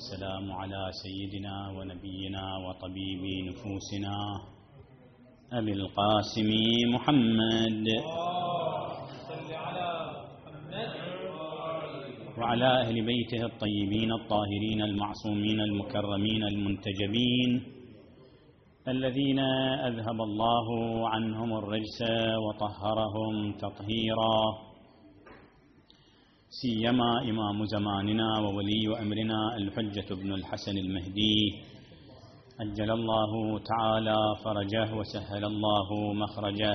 والسلام على سيدنا ونبينا وطبيب نفوسنا أبي القاسم محمد وعلى أهل بيته الطيبين الطاهرين المعصومين المكرمين المنتجبين الذين أذهب الله عنهم الرجس وطهرهم تطهيرا، سيما إمام زماننا وولي أمرنا الحجة بن الحسن المهدي أجل الله تعالى فرجه وسهل الله مخرجه،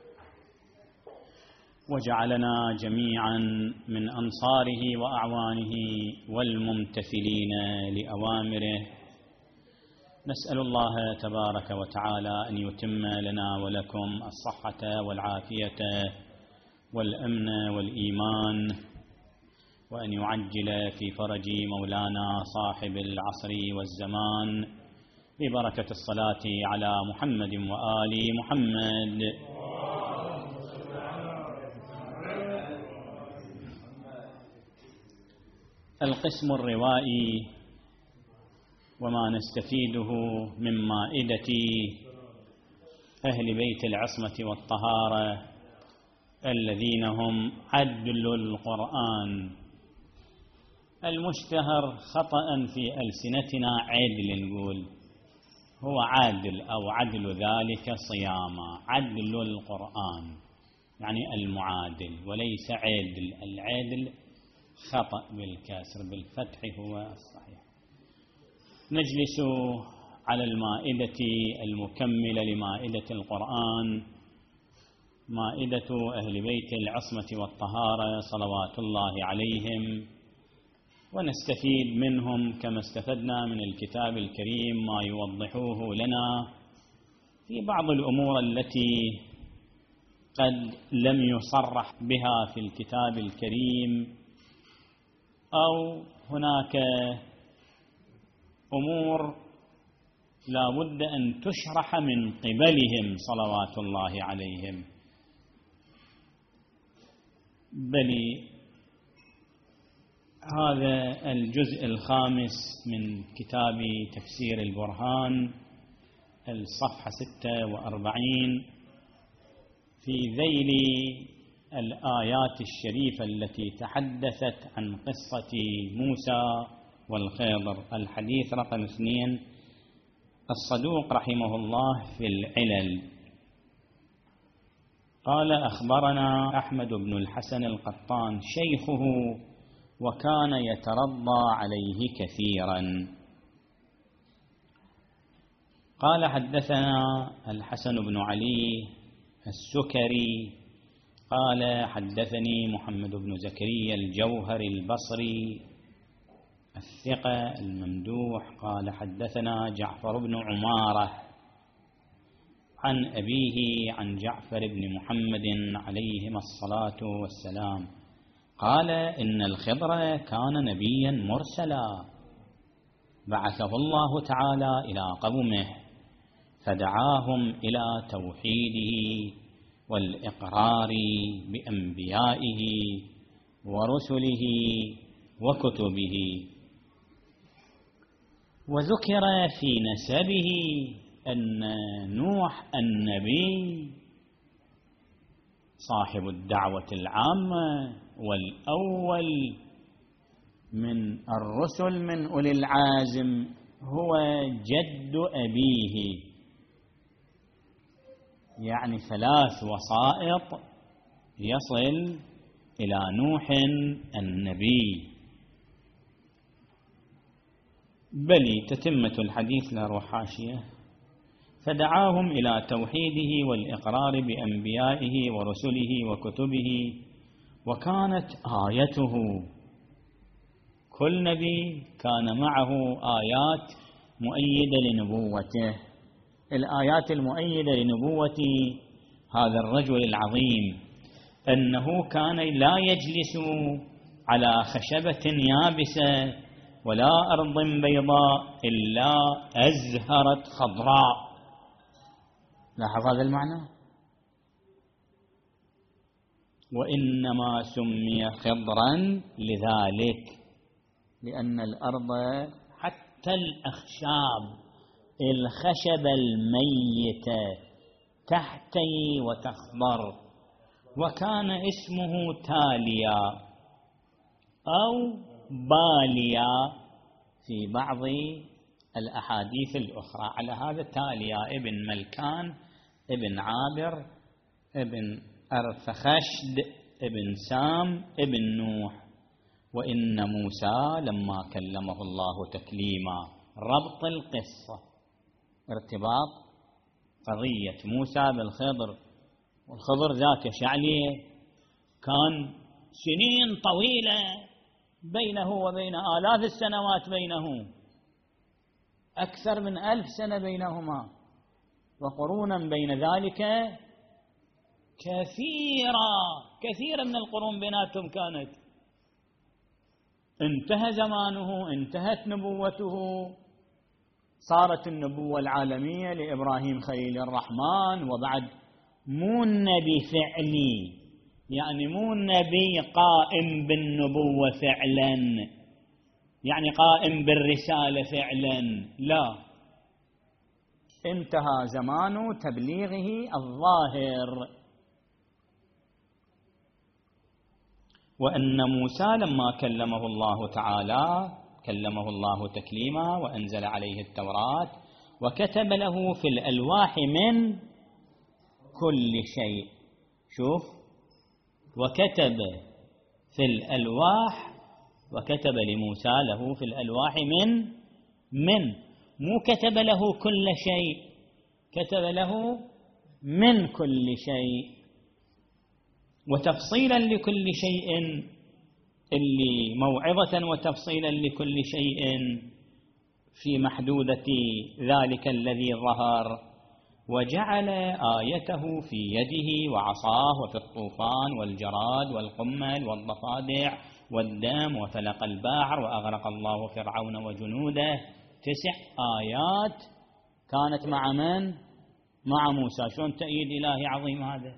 وجعلنا جميعا من أنصاره وأعوانه والممتثلين لأوامره. نسأل الله تبارك وتعالى أن يتم لنا ولكم الصحة والعافية والأمن والإيمان، وأن يعجل في فرج مولانا صاحب العصر والزمان ببركة الصلاة على محمد وآل محمد. القسم الروائي وما نستفيده من مائدة أهل بيت العصمة والطهارة الذين هم عدل القرآن. المشتهر خطأ في ألسنتنا عدل، نقول هو عادل أو عدل ذلك صياما، عدل القرآن يعني المعادل وليس عدل. العدل خطأ بالكسر، بالفتح هو الصحيح. نجلس على المائدة المكملة لمائدة القرآن، مائدة أهل بيت العصمة والطهارة صلوات الله عليهم، ونستفيد منهم كما استفدنا من الكتاب الكريم ما يوضحوه لنا في بعض الأمور التي قد لم يصرح بها في الكتاب الكريم، أو هناك أمور لا بد أن تشرح من قبلهم صلوات الله عليهم. بل هذا الجزء الخامس من كتاب تفسير البرهان الصفحة 46 في ذيل الآيات الشريفة التي تحدثت عن قصة موسى والخضر. الحديث رقم 2، الصدوق رحمه الله في العلل قال: أخبرنا أحمد بن الحسن القطان شيخه وكان يترضى عليه كثيرا. قال: حدثنا الحسن بن علي السكري قال: حدثني محمد بن زكريا الجوهري البصري الثقة الممدوح قال: حدثنا جعفر بن عمارة عن أبيه عن جعفر بن محمد عليهما الصلاة والسلام قال: إن الخضر كان نبيا مرسلا بعثه الله تعالى إلى قومه فدعاهم إلى توحيده والإقرار بأنبيائه ورسله وكتبه. وذكر في نسبه أن نوح النبي صاحب الدعوة العامة والأول من الرسل من أولي العازم هو جد أبيه، يعني 3 وسائط يصل إلى نوح النبي. بل تتمة الحديث لا روح حاشية: فدعاهم إلى توحيده والإقرار بأنبيائه ورسله وكتبه، وكانت آيته، كل نبي كان معه آيات مؤيدة لنبوته. الآيات المؤيدة لنبوة هذا الرجل العظيم أنه كان لا يجلس على خشبة يابسة ولا أرض بيضاء إلا أزهرت خضراء. لاحظ هذا المعنى؟ وإنما سمي خضرا لذلك، لأن الأرض حتى الأخشاب الخشب الميتة تحتي وتخضر. وكان اسمه تاليا أو باليا في بعض الأحاديث الأخرى على هذا. تاليا ابن ملكان ابن عابر ابن أرفخشد ابن سام ابن نوح. وإن موسى لما كلمه الله تكليما. ربط القصة، ارتباط قضية موسى بالخضر، والخضر ذاك شعليه كان سنين طويلة بينه وبين آلاف السنوات بينه، أكثر من 1000 سنة بينهما، وقرونا بين ذلك كثيرا من القرون بيناتهم كانت. انتهى زمانه، انتهت نبوته، صارت النبوة العالمية لإبراهيم خليل الرحمن. وبعد مو النبي فعلي، يعني مو النبي قائم بالنبوة فعلا، يعني قائم بالرسالة فعلا، لا، انتهى زمان تبليغه الظاهر. وأن موسى لما كلمه الله تعالى كلمه الله تكليما وأنزل عليه التوراة وكتب له في الألواح من كل شيء. شوف، وكتب في الألواح، وكتب لموسى له في الألواح من مو كتب له كل شيء، كتب له من كل شيء، وتفصيلا لكل شيء، اللي موعظة وتفصيلا لكل شيء في محدودة ذلك الذي ظهر. وجعل آيته في يده وعصاه وفي الطوفان والجراد والقمل والضفادع والدم وفلق البحر وأغرق الله فرعون وجنوده. 9 آيات كانت مع من؟ مع موسى. شلون تأييد إلهي عظيم هذا.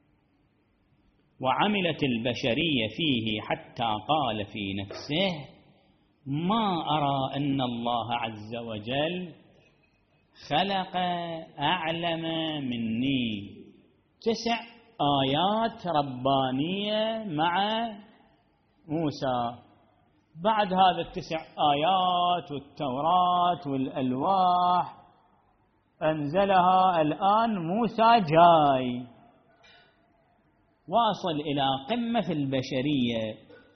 وعملت البشرية فيه حتى قال في نفسه ما أرى أن الله عز وجل خلق أعلم مني. 9 آيات ربانية مع موسى. بعد هذا 9 آيات والتوراة والألواح أنزلها الآن موسى جاي واصل إلى قمة البشرية،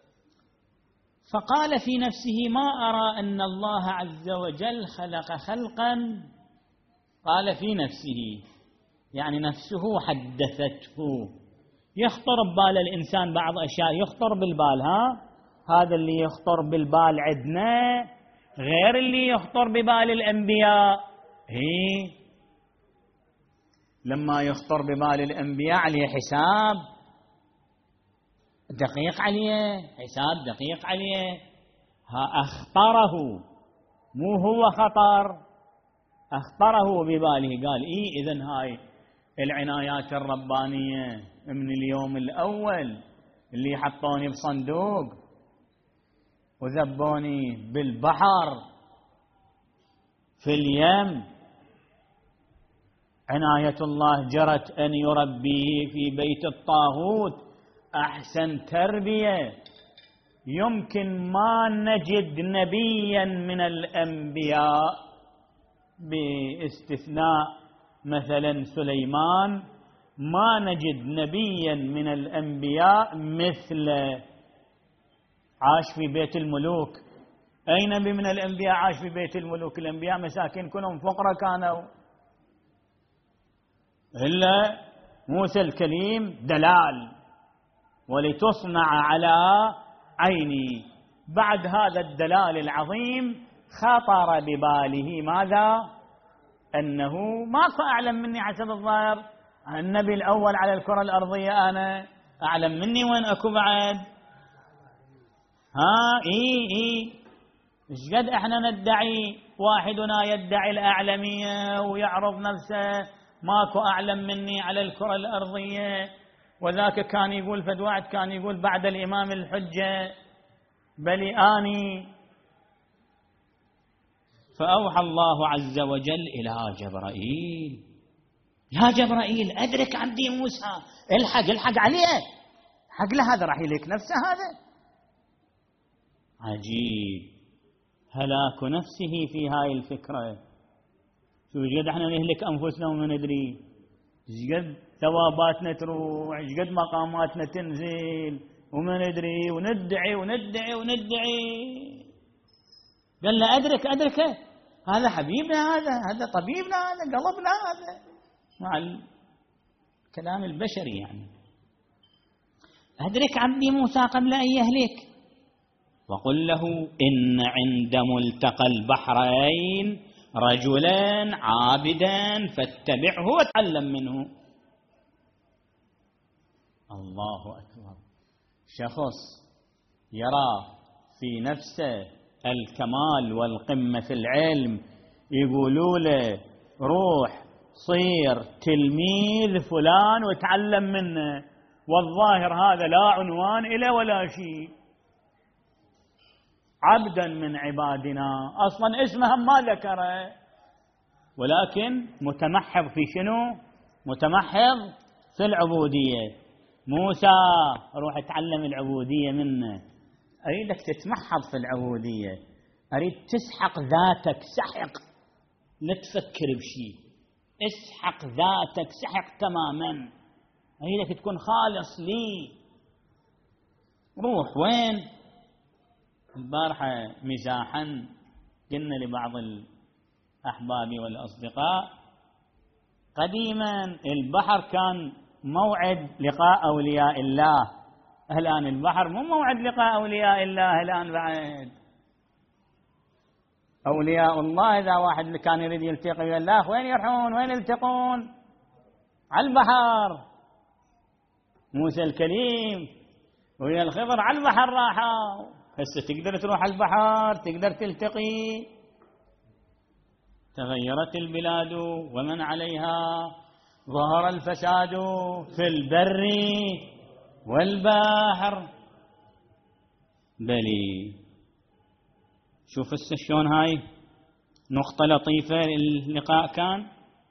فقال في نفسه ما أرى أن الله عز وجل خلق خلقا. قال في نفسه يعني نفسه حدثته. يخطر ببال الإنسان بعض أشياء، يخطر بالبال، هذا اللي يخطر بالبال عندنا غير اللي يخطر ببال الأنبياء. لما يخطر ببال الأنبياء عليه حساب دقيق، عليه حساب دقيق عليه. أخطره، مو هو خطر، أخطره بباله. قال إذن هاي العنايات الربانية من اليوم الأول اللي حطوني بصندوق وذبوني بالبحر في اليم، عناية الله جرت أن يربيه في بيت الطاغوت أحسن تربية. يمكن ما نجد نبيا من الأنبياء باستثناء مثلا سليمان، ما نجد نبيا من الأنبياء مثله عاش في بيت الملوك. أي نبي من الأنبياء عاش في بيت الملوك؟ الأنبياء مساكين كلهم فقراء كانوا، إلا موسى الكليم دلال ولتصنع على عيني. بعد هذا الدلال العظيم خطر بباله ماذا؟ أنه ماكو أعلم مني حسب الظاهر. النبي الأول على الكرة الأرضية أنا، أعلم مني وين أكو بعد؟ إيش قد إحنا ندعي، واحدنا يدعي الأعلمية ويعرض نفسه ماكو أعلم مني على الكرة الأرضية. وذاك كان يقول فدواعد، كان يقول بعد الإمام الحجة بل آني. فأوحى الله عز وجل إلى جبرائيل: يا جبرائيل أدرك عبدي موسى، الحق عليه، حق له، هذا راح يلك نفسه هذا. عجيب هلاك نفسه في هاي الفكرة. شو قد احنا نهلك أنفسنا وما ندري، قد ثواباتنا تروح، قد مقاماتنا تنزل وما ندري، وندعي وندعي وندعي. قال له أدرك هذا حبيبنا، هذا طبيبنا، هذا قلبنا، هذا مع الكلام البشري يعني. أدرك عبدي موسى قبل أن يهلك، وقل له إن عند ملتقى البحرين رجلا عابدا فاتبعه وتعلم منه. الله أكبر. شخص يرى في نفسه الكمال والقمة في العلم، يقولوا له روح صير تلميذ فلان وتعلم منه، والظاهر هذا لا عنوان إله ولا شيء، عبدا من عبادنا، أصلا اسمه ما ذكره، ولكن متمحض في شنو؟ متمحض في العبودية. موسى روح اتعلم العبودية منه. أريدك تتمحض في العبودية، أريد تسحق ذاتك سحق، لا تفكر بشيء، اسحق ذاتك سحق تماما، أريدك تكون خالص لي. روح وين؟ البارحة مزاحا قلنا لبعض الأحباب والأصدقاء: قديما البحر كان موعد لقاء أولياء الله، الآن البحر مو موعد لقاء أولياء الله. الآن بعد أولياء الله إذا واحد كان يريد يلتقي ويا الله وين يروحون؟ وين يلتقون؟ على البحر. موسى الكليم ويا الخضر على البحر راحوا، هسه تقدر تروح على البحر، تقدر تلتقي. تغيرت البلاد ومن عليها، ظهر الفساد في البر والبحر. بلي شوف هسه شلون هاي نقطة لطيفة اللقاء كان.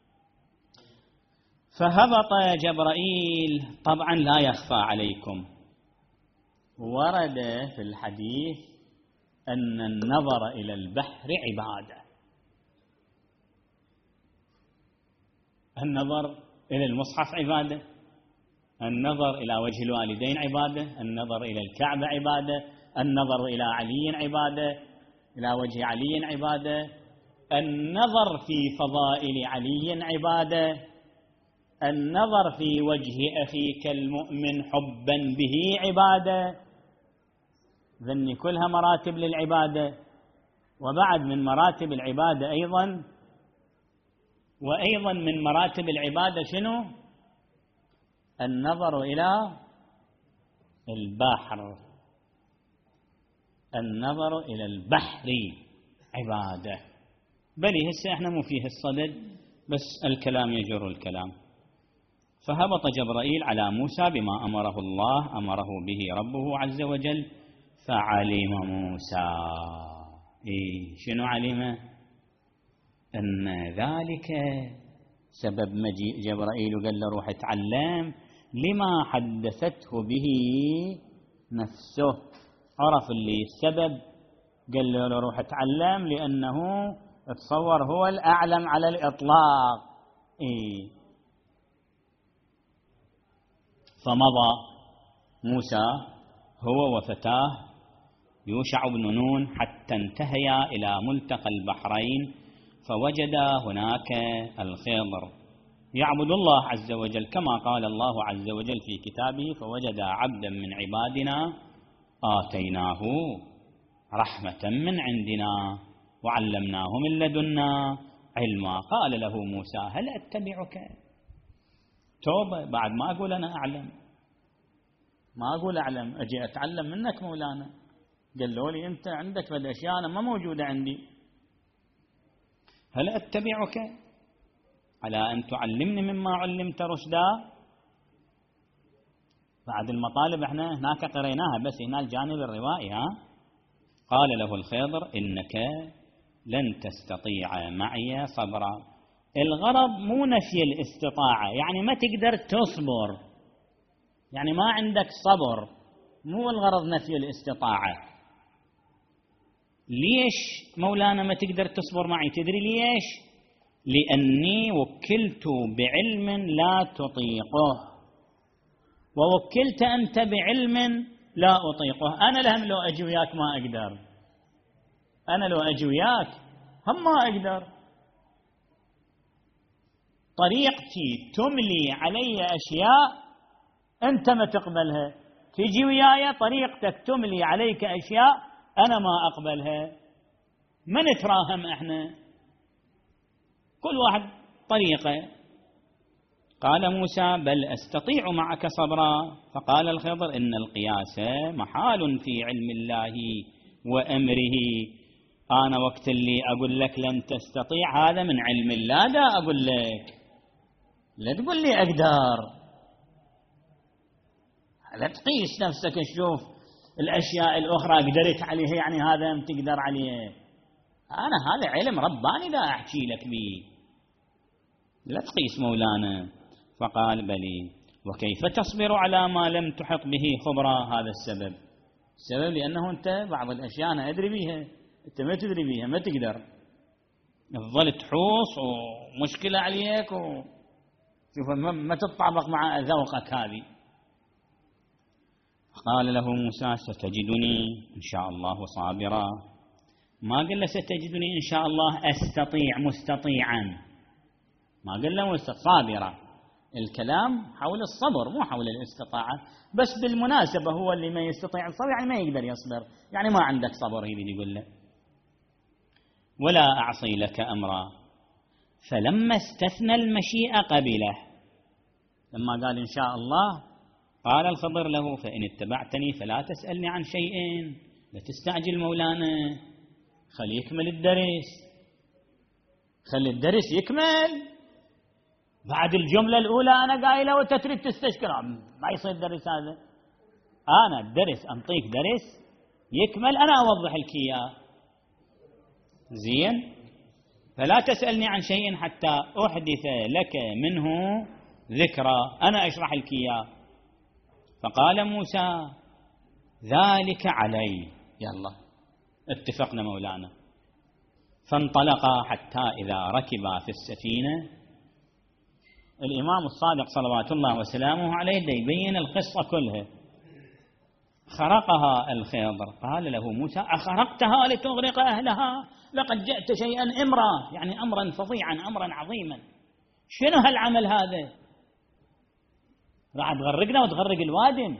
فهبط جبرائيل، طبعا لا يخفى عليكم، ورد في الحديث أن النظر إلى البحر عبادة، النظر إلى المصحف عبادة، النظر إلى وجه الوالدين عبادة، النظر إلى الكعبة عبادة، النظر إلى علي عبادة، إلى وجه علي عبادة، النظر في فضائل علي عبادة، النظر في وجه أخيك المؤمن حبا به عبادة. ذني كلها مراتب للعبادة. وبعد من مراتب العبادة وأيضا من مراتب العبادة شنو؟ النظر إلى البحر، النظر إلى البحر عبادة. بلي هسه احنا مو فيه الصدد، بس الكلام يجر الكلام. فهبط جبرائيل على موسى بما أمره به ربه عز وجل، فعلم موسى. شنو علم؟ أن ذلك سبب مجيء جبرائيل وقال له روح اتعلم لما حدثته به نفسه. عرف اللي السبب، قال له روح اتعلم لأنه تصور هو الأعلم على الإطلاق. فمضى موسى هو وفتاه يوشع بن نون حتى انتهيا إلى ملتقى البحرين، فوجدا هناك الخضر يعبد الله عز وجل كما قال الله عز وجل في كتابه: فوجدا عبدا من عبادنا آتيناه رحمة من عندنا وعلمناه من لدنا علما. قال له موسى: هل أتبعك؟ توبة، بعد ما أقول أنا أعلم، ما أقول أعلم، أجي أتعلم منك مولانا. قال لي أنت عندك الأشياء أنا ما موجودة عندي. هل أتبعك على أن تعلمني مما علمت رشدا؟ بعد المطالب احنا هناك قريناها، بس هنا الجانب الروائي. قال له الخضر: إنك لن تستطيع معي صبرا. الغرض مو نفي الاستطاعة، يعني ما تقدر تصبر، يعني ما عندك صبر، مو الغرض نفي الاستطاعة. ليش مولانا ما تقدر تصبر معي؟ تدري ليش؟ لأني وكلت بعلم لا تطيقه، ووكلت أنت بعلم لا أطيقه. أنا لهم لو أجي وياك ما أقدر، أنا لو أجي وياك هم ما أقدر. طريقتي تملي علي أشياء أنت ما تقبلها، تجي وياي طريقتك تملي عليك أشياء أنا ما أقبلها، ما نتراهم إحنا، كل واحد طريقة. قال موسى: بل أستطيع معك صبرا. فقال الخضر: إن القياس محال في علم الله وأمره. أنا وقت اللي أقول لك لن تستطيع هذا من علم الله، لا أقول لك، لا تقول لي أقدر، لا تقيس نفسك تشوف الأشياء الأخرى قدرت عليها يعني هذا هم تقدر عليه. أنا هذا علم رباني لا أحكي لك به، لا تقيس مولانا. فقال: بلي، وكيف تصبر على ما لم تحط به خبرا؟ هذا السبب لأنه أنت بعض الأشياء أنا أدري بيها أنت ما تدري بيها، ما تقدر، تظل تحوص ومشكلة عليك شوف ما تتطابق مع ذوقك هذه. قال له موسى: ستجدني إن شاء الله صابرا. ما قال له ستجدني إن شاء الله أستطيع مستطيعا، ما قال له صابرا. الكلام حول الصبر مو حول الاستطاعة، بس بالمناسبة هو اللي ما يستطيع الصبر يعني ما يقدر يصبر، يعني ما عندك صبر، هي اللي يقول له. ولا أعصي لك أمرا. فلما استثنى المشيئة قبله، لما قال إن شاء الله قال الخضر له: فإن اتبعتني فلا تسألني عن شيء. لا تستعجل مولانا، خلي يكمل الدرس، خلي الدرس يكمل. بعد الجملة الأولى أنا قايلة وأنت تريد تستشكر، ما يصير الدرس هذا. أنا الدرس أنطيك درس يكمل، أنا أوضح لك إياه زين. فلا تسألني عن شيء حتى أحدث لك منه ذكرى، أنا أشرح لك إياه. فقال موسى: ذلك علي. يلا اتفقنا مولانا. فانطلقا حتى إذا ركبا في السفينة. الإمام الصادق صلوات الله وسلامه عليه يبين القصة كلها. خرقها الخضر. قال له موسى: أخرقتها لتغرق أهلها؟ لقد جئت شيئا إمرا، يعني أمرا فظيعا، أمرا عظيما. شنو هالعمل هذا؟ راح تغرقنا وتغرق الوادم.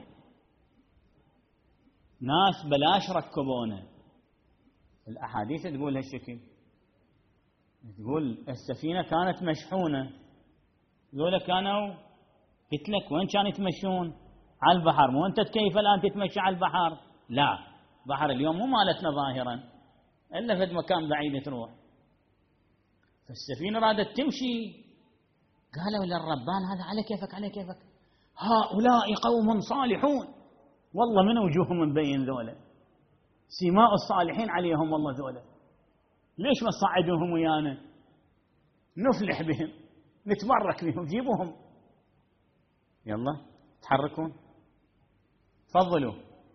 ناس بلاش ركبونا. الأحاديث تقول هالشكل، تقول السفينة كانت مشحونة، ذولا كانوا قلت لك وين كانوا يتمشون؟ على البحر. مو أنت كيف الآن تتمشى على البحر؟ لا، بحر اليوم مو مالتنا ظاهرا، إلا في مكان بعيد تروح. فالسفينة رادت تمشي، قالوا للربان: هذا على كيفك على كيفك، هؤلاء قوم صالحون، والله من وجوههم مبين ذولا، سماء الصالحين عليهم والله ذولا، ليش ما صعدوهم ويانا نفلح بهم نتبرك بهم، جيبوهم يلا تحركون تفضلوا.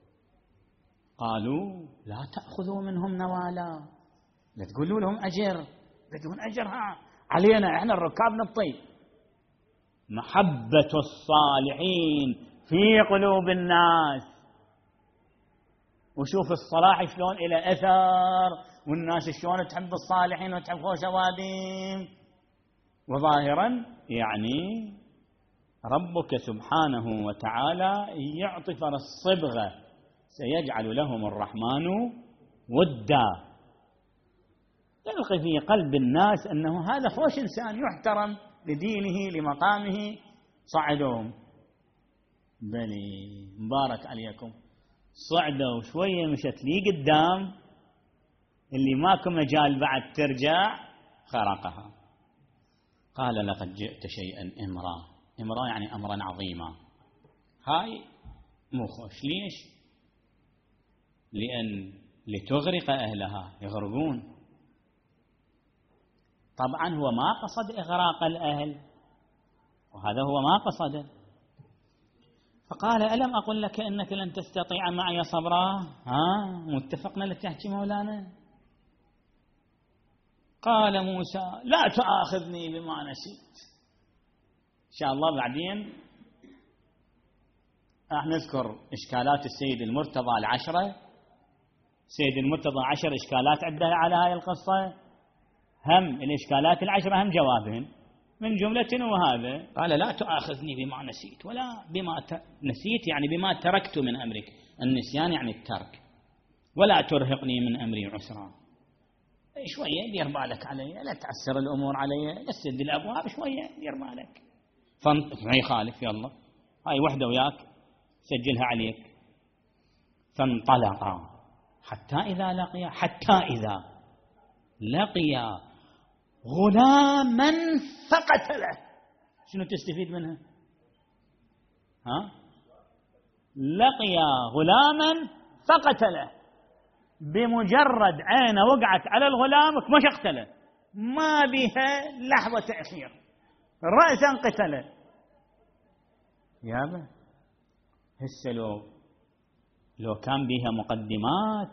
قالوا: لا تأخذوا منهم نوالا، لا تقولوا لهم أجر، بدون أجر علينا إحنا الركاب نطي. محبة الصالحين في قلوب الناس، وشوف الصلاح شلون إلى أثر، والناس شلون تحب الصالحين وتحب خوش واديم. وظاهرا يعني ربك سبحانه وتعالى يعطي الصبغة: سيجعل لهم الرحمن ودا، يلقي في قلب الناس أنه هذا خوش إنسان يحترم لدينه لمقامه، صعدوهم. بلي مبارك عليكم، صعدوا شوية مشت لي قدام، اللي ماكو مجال بعد ترجع خرقها. قال: لقد جئت شيئا إمرا. إمرا يعني أمرا عظيما، هاي مو خوش. ليش؟ لأن لتغرق أهلها، يغرقون. طبعا هو ما قصد إغراق الأهل، وهذا هو ما قصده. فقال ألم أقل لك إنك لن تستطيع معي صبرا؟ متفقنا لتحكي مولانا. قال موسى لا تؤاخذني بما نسيت. إن شاء الله بعدين راح نذكر إشكالات السيد المرتضى 10. سيد المرتضى 10 إشكالات عنده على هاي القصة، هم الإشكالات 10 هم جوابهن من جملة. وهذا قال لا تؤاخذني بما نسيت، ولا بما نسيت يعني بما تركت من أمرك، النسيان يعني الترك. ولا ترهقني من أمري عسرا، شوية دير بالك علي، لا تعسر الأمور علي، لا تسد الأبواب، شوية دير بالك. ما يخالف، يلا هاي وحدة وياك سجلها عليك. فانطلقا حتى إذا لقيا غلاما فقتله. شنو تستفيد منها؟ لقيا غلاما فقتله، بمجرد عينه وقعت على الغلام مش اقتله، ما بها لحظة تأخير، رأسا قتله. يابا هسه لو كان بها مقدمات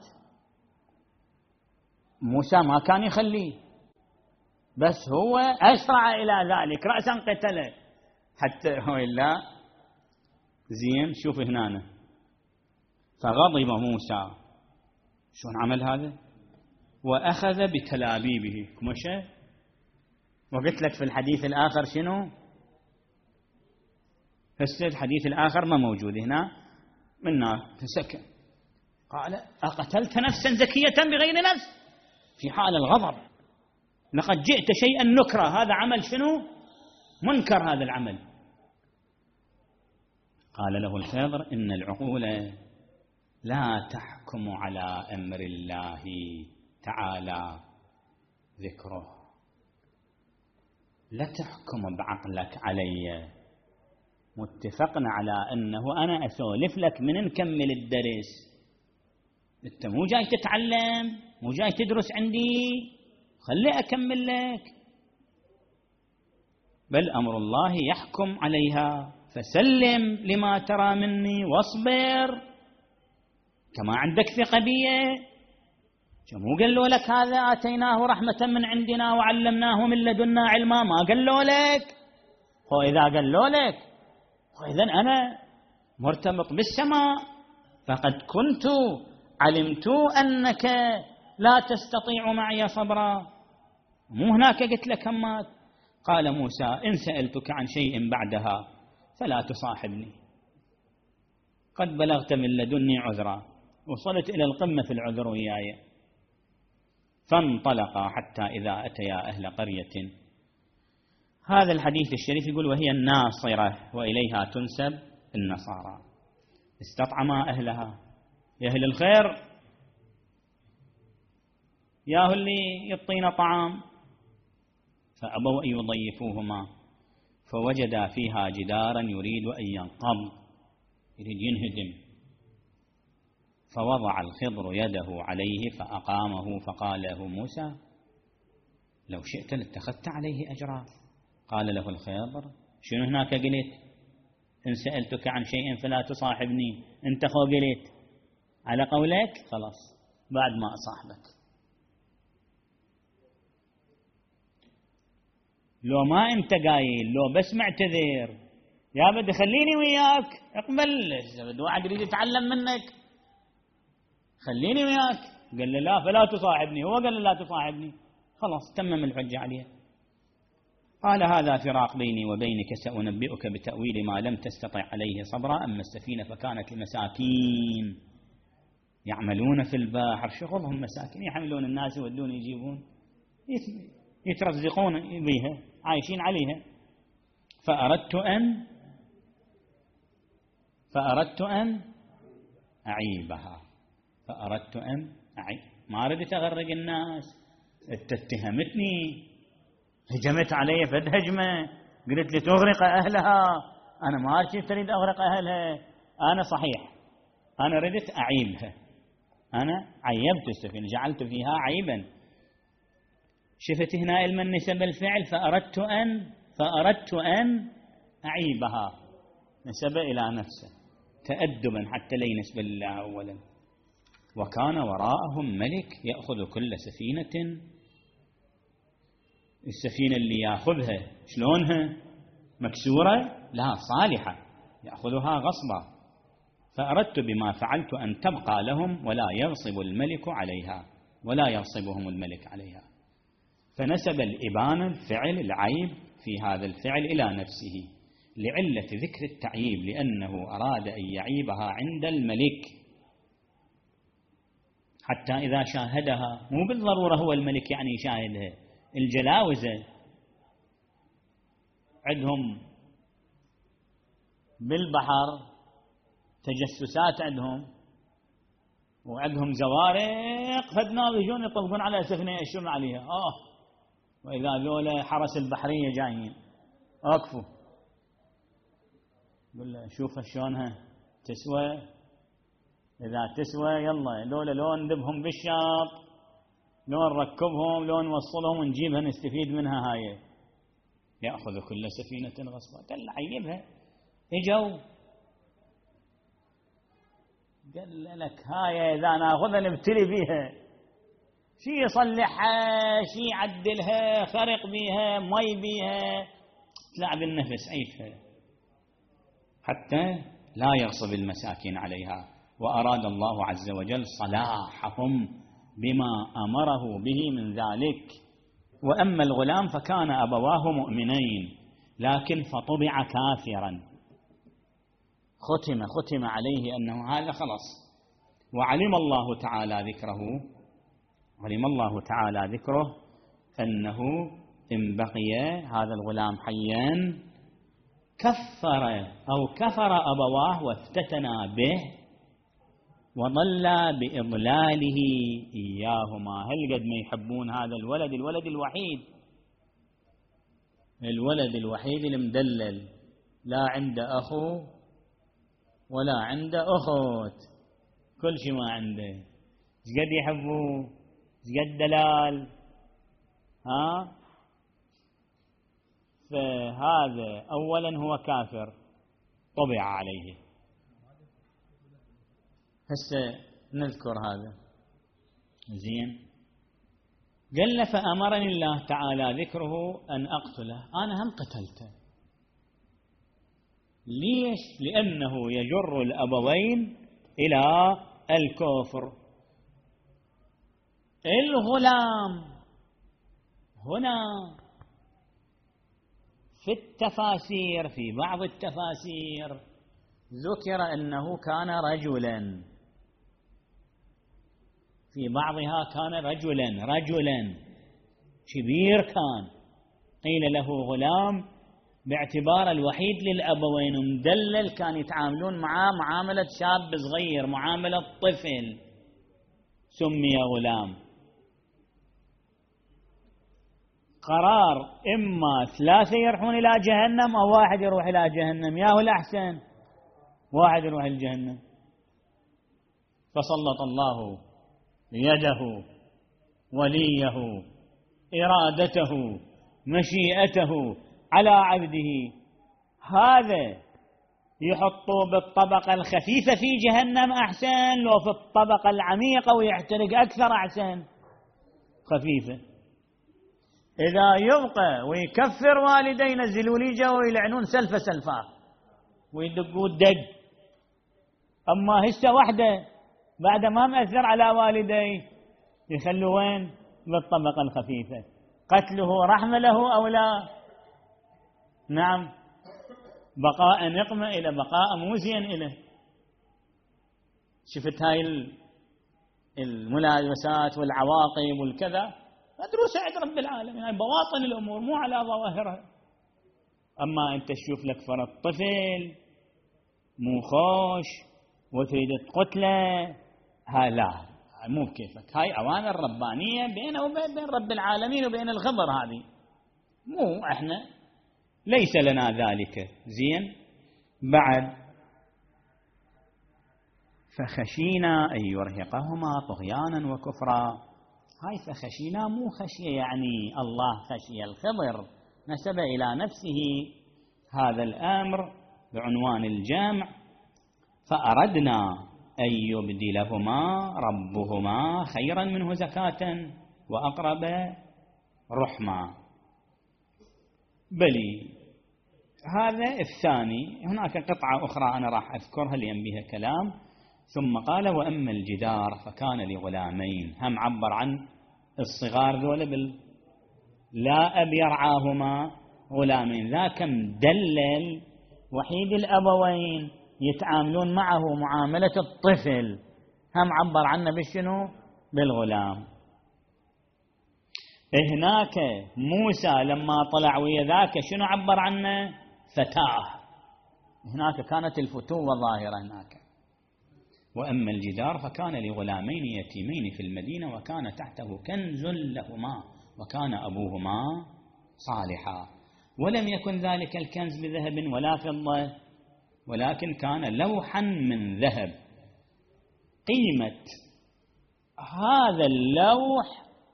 موسى ما كان يخليه، بس هو أسرع إلى ذلك، رأسا قتله حتى هو إلا زين. شوف هنا فغضب موسى، شلون عمل هذا؟ وأخذ بتلابيبه مشى. وقلت لك في الحديث الآخر شنو؟ هسه الحديث الآخر ما موجود هنا، من نار فسكن. قال أقتلت نفسا زكية بغير نفس، في حال الغضب، لقد جئت شيئا نكرا. هذا عمل شنو؟ منكر هذا العمل. قال له الخضر إن العقول لا تحكم على أمر الله تعالى ذكره، لا تحكم بعقلك علي. متفقنا على أنه أنا أسولف لك من نكمل الدرس، أنت مو جاي تتعلم، مو جاي تدرس عندي، خلي أكمل لك. بل أمر الله يحكم عليها، فسلم لما ترى مني واصبر. كما عندك ثقة بي، مو قالوا لك هذا آتيناه رحمة من عندنا وعلمناه من لدنا علما؟ ما قالوا لك؟ وإذا قالوا لك وإذا أنا مرتبط بالسماء، فقد كنت علمت أنك لا تستطيع معي صبرا، مو هناك قلت لك همات. قال موسى إن سألتك عن شيء بعدها فلا تصاحبني، قد بلغت من لدني عذرا، وصلت إلى القمة في العذر وياي. فانطلقا حتى إذا أتيا أهل قرية. هذا الحديث الشريف يقول وهي الناصرة، وإليها تنسب النصارى. استطعما أهلها، يا أهل الخير، يا اللي يعطينا طعام. فأبوا أن يضيفوهما، فوجدا فيها جدارا يريد أن ينقض، يريد ينهدم. فوضع الخضر يده عليه فأقامه، فقال له موسى لو شئت لاتخذت عليه أجرا. قال له الخضر شنو هناك قلت؟ إن سألتك عن شيء فلا تصاحبني، انت خو قلت على قولك، خلاص بعد ما أصاحبك. لو ما انت قايل، لو بس معتذر، يا بدي خليني وياك، اقبل، واحد يريد يتعلم منك، خليني وياك. قال له لا فلا تصاحبني، هو قال له لا تصاحبني، خلاص تمم الحجة عليه. قال هذا فراق بيني وبينك، سأنبئك بتأويل ما لم تستطع عليه صبرا. أما السفينة فكانت لمساكين يعملون في البحر، شغلهم مساكين، يحملون الناس يودون يجيبون، يترزقون بها، عايشين عليها. فأردت أن أعيبها، ما ردت أغرق الناس. اتهمتني، هجمت علي فد هجمة، قلت لي تغرق أهلها، أنا ما أريد تريد أغرق أهلها، أنا صحيح أنا ردت أعيبها، أنا عيبت السفينة، جعلت فيها عيبا. شفت هنا علم نسب الفعل فأردت أن أعيبها، نسب إلى نفسه تأدبا حتى لا ينسب لله أولا. وكان وراءهم ملك يأخذ كل سفينة، السفينة اللي يأخذها شلونها؟ مكسورة؟ لا، صالحة، يأخذها غصبا. فأردت بما فعلت أن تبقى لهم ولا يغصب الملك عليها، ولا يغصبهم الملك عليها. فنسب الإبانة الفعل العيب في هذا الفعل إلى نفسه لعلة ذكر التعييب، لأنه أراد أن يعيبها عند الملك حتى إذا شاهدها، مو بالضرورة هو الملك يعني يشاهدها، الجلاوزة عندهم بالبحر تجسسات عندهم، وعندهم زوارق فدنا يجون يطلقون على سفينة يأشرون عليها، وإذا ذولا حرس البحرية جايين أوقفوا، يقول له شوف شلونها تسوى، إذا تسوى يلا لولا لو ندبهم بالشاط، لو نركبهم، لو نوصلهم ونجيبها نستفيد منها. هاي يأخذ كل سفينة غصبا، قال عيبها، اجوا قال لك هاي إذا ناخذها نبتلي بيها، شي يصلحها، شي يعدلها، خرق بيها، مي بيها، تلعب النفس عيفها، حتى لا يغصب المساكين عليها. وأراد الله عز وجل صلاحهم بما أمره به من ذلك. وأما الغلام فكان أبواه مؤمنين لكن فطبع كافرا، ختم عليه أنه هذا خلص. وعلم الله تعالى ذكره أنه إن بقي هذا الغلام حيا كفر أبواه وافتتنا به وضل بإضلاله إياهما. هل قد ما يحبون هذا الولد الوحيد المدلل، لا عنده أخو ولا عنده أخوت، كل شيء ما عنده، قد يحبوه، قد دلال. فهذا أولا هو كافر طبع عليه. هسه نذكر هذا زين. قال فأمرني الله تعالى ذكره أن أقتله، أنا هم قتلته. ليش؟ لأنه يجر الأبوين إلى الكفر. الغلام هنا في بعض التفاسير ذكر أنه كان رجلا، في بعضها كان رجلا كبير كان، قيل له غلام باعتبار الوحيد للأبوين، مدلل، كان يتعاملون معه معاملة شاب صغير، معاملة طفل، سمي غلام. قرار إما 3 يروحون إلى جهنم أو 1 يروح إلى جهنم، ياهو الأحسن 1 يروح إلى جهنم. فسلط الله يده، وليه، إرادته، مشيئته على عبده، هذا يحطه بالطبقة الخفيفة في جهنم أحسن، لو في الطبقة العميقة ويحترق أكثر أحسن خفيفة. إذا يبقى ويكفر والديه ينزلوا لي جو ويلعنون سلفة ويدقوا الدق. أما هسه وحده بعد ما مأثر على والديه يخلوا وين؟ بالطبقة الخفيفة. قتله رحمة له أو لا؟ نعم، بقاء نقمة إلى بقاء مو زين إليه. شفت هاي الملابسات والعواقب والكذا، مدروسة عند رب العالمين، يعني بواطن الأمور مو على ظواهرها. أما أنت تشوف لك فرد طفل مو خوش وتريد تقتله، لا، مو بكيفك. هاي أوامر ربانية بينه وبين رب العالمين وبين الخبر، هذه مو إحنا ليس لنا ذلك. زين. بعد فخشينا أن يرهقهما طغيانا وكفرا، هاي فخشينا مو خشية يعني الله خشية، الخضر نسب إلى نفسه هذا الأمر بعنوان الجمع. فأردنا أن يبدلهما ربهما خيرا منه زكاة وأقرب رحما. بلي هذا الثاني. هناك قطعة أخرى أنا راح أذكرها لأن بها كلام. ثم قال وأما الجدار فكان لغلامين. هم عبر عن الصغار ذولا لا أب يرعاهما غلامين، ذاك مدلل وحيد الأبوين يتعاملون معه معاملة الطفل، هم عبر عنه بشنو؟ بالغلام. هناك موسى لما طلع ويا ذاك شنو عبر عنه؟ فتاة. هناك كانت الفتوة ظاهرة هناك. وأما الجدار فكان لغلامين يتيمين في المدينة وكان تحته كنز لهما وكان أبوهما صالحا ولم يكن ذلك الكنز بذهب ولا فضة ولكن كان لوحا من ذهب. قيمة هذا اللوح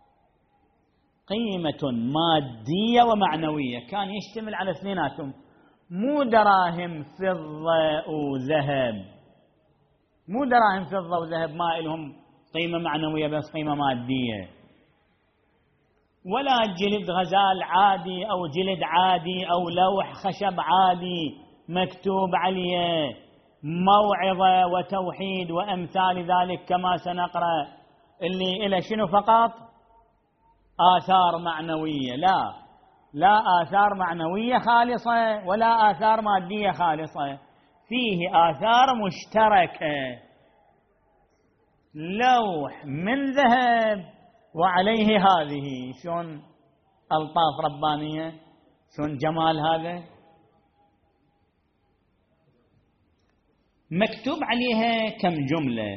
قيمة مادية ومعنوية، كان يشتمل على اثنيناتهم، مو دراهم فضة وذهب، مو دراهم فضة وذهب ما لهم قيمة معنوية بس قيمة مادية، ولا جلد غزال عادي أو جلد عادي أو لوح خشب عادي مكتوب عليه موعظة وتوحيد وأمثال ذلك كما سنقرأ، اللي إلى شنو فقط آثار معنوية. لا آثار معنوية خالصة ولا آثار مادية خالصة، فيه آثار مشتركة. لوح من ذهب وعليه هذه، شون ألطاف ربانية، شون جمال هذا. مكتوب عليها كم جملة: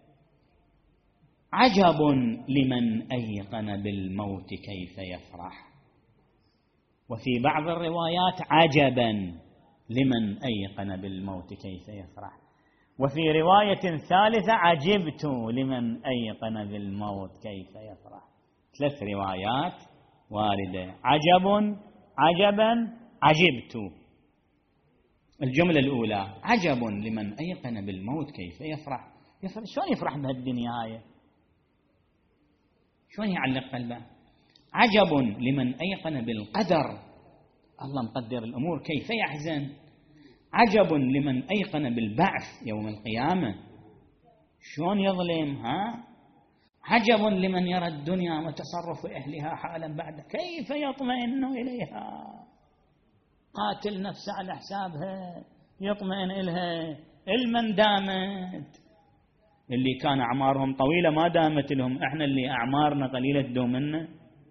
عجب لمن أيقن بالموت كيف يفرح. وفي بعض الروايات عجبا لمن أيقن بالموت كيف يفرح. وفي رواية ثالثة عجبت لمن أيقن بالموت كيف يفرح. 3 روايات واردة: عجبا عجبت. الجملة الأولى: عجب لمن أيقن بالموت كيف يفرح. شلون يفرح بهالدنيا هاي؟ شلون يعلق قلبه؟ عجب لمن أيقن بالقدر، الله مقدر الأمور، كيف يحزن. عجب لمن أيقن بالبعث يوم القيامة، شلون يظلم. عجب لمن يرى الدنيا وتصرف أهلها حالا بعد كيف يطمئن إليها. قاتل نفسه على حسابها يطمئن إلها. المن دامت، اللي كان أعمارهم طويلة ما دامت لهم، احنا اللي أعمارنا قليلة تدومنا.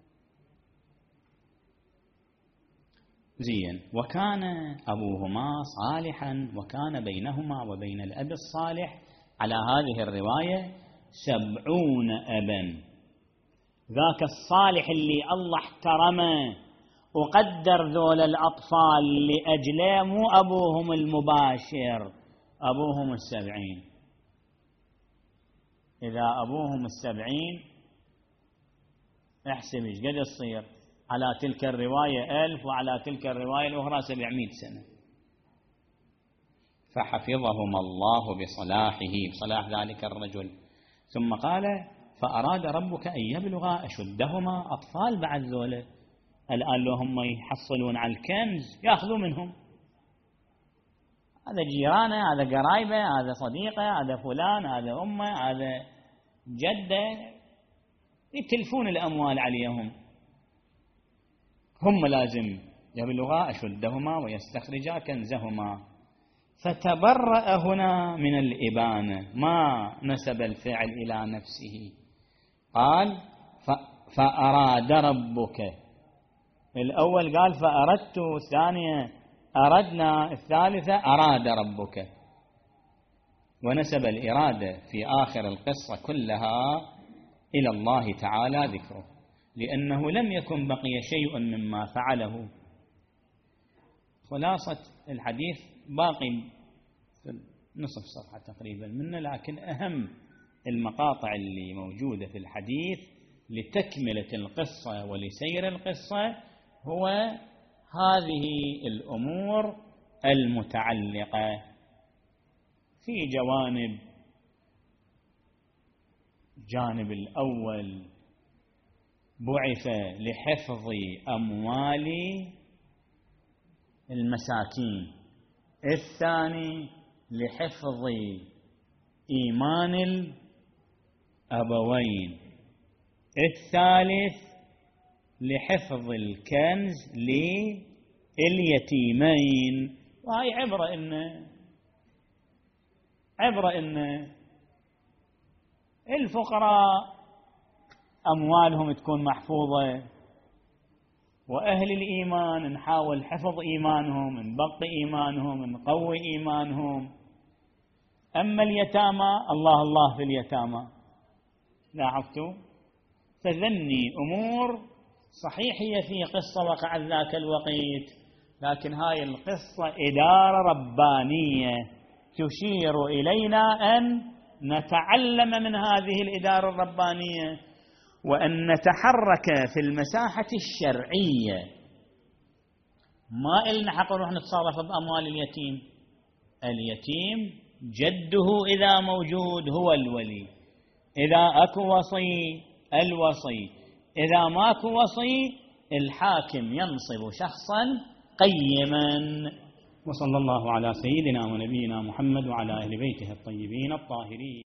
زين. وكان أبوهما صالحا وكان بينهما وبين الأب الصالح على هذه الرواية 70 أبا. ذاك الصالح اللي الله احترمه وقدر ذول الأطفال لأجله، مو أبوهم المباشر، أبوهم 70. إذا أبوهم 70 احسب ايش قد يصير على تلك الرواية 1000 وعلى تلك الرواية الأخرى 700 سنة. فحفظهما الله بصلاح ذلك الرجل. ثم قال: فأراد ربك أن يبلغا أشدهما. أطفال بعد ذولا الآن لو هم يحصلون على الكنز يأخذوا منهم، هذا جيرانه، هذا قرايبه، هذا صديقه، هذا فلان، هذا أمه، هذا جده، يتلفون الأموال عليهم. هم لازم يبلغا أشدهما ويستخرجا كنزهما. فتبرأ هنا من الإبانة، ما نسب الفعل إلى نفسه. قال: فأراد ربك. الأول قال فأردت، الثانية أردنا، الثالثة أراد ربك. ونسب الإرادة في آخر القصة كلها إلى الله تعالى ذكره، لأنه لم يكن بقي شيء مما فعله. خلاصة الحديث باقي في نصف صفحة تقريبا منه، لكن أهم المقاطع اللي موجودة في الحديث لتكملة القصة ولسير القصة هو هذه الأمور المتعلقة في جانب الأول بعث لحفظ أموال المساكين، الثاني لحفظ إيمان الأبوين، الثالث لحفظ الكنز لليتيمين. وهي عبرة إن الفقراء أموالهم تكون محفوظة، وأهل الإيمان نحاول حفظ إيمانهم، نبقي إيمانهم، نقوي إيمانهم. أما اليتامى الله في اليتامى. لاحظتوا؟ فذني أمور صحيح هي في قصة وقعت ذاك الوقت، لكن هاي القصة إدارة ربانية تشير إلينا أن نتعلم من هذه الإدارة الربانية، وأن نتحرك في المساحة الشرعية. ما إلنا حق نروح نتصرف بأموال اليتيم. اليتيم جده إذا موجود هو الولي، إذا أكو وصي الوصي، إذا ماكو وصي الحاكم ينصب شخصا قيما. وصلى الله على سيدنا ونبينا محمد وعلى أهل بيته الطيبين الطاهرين.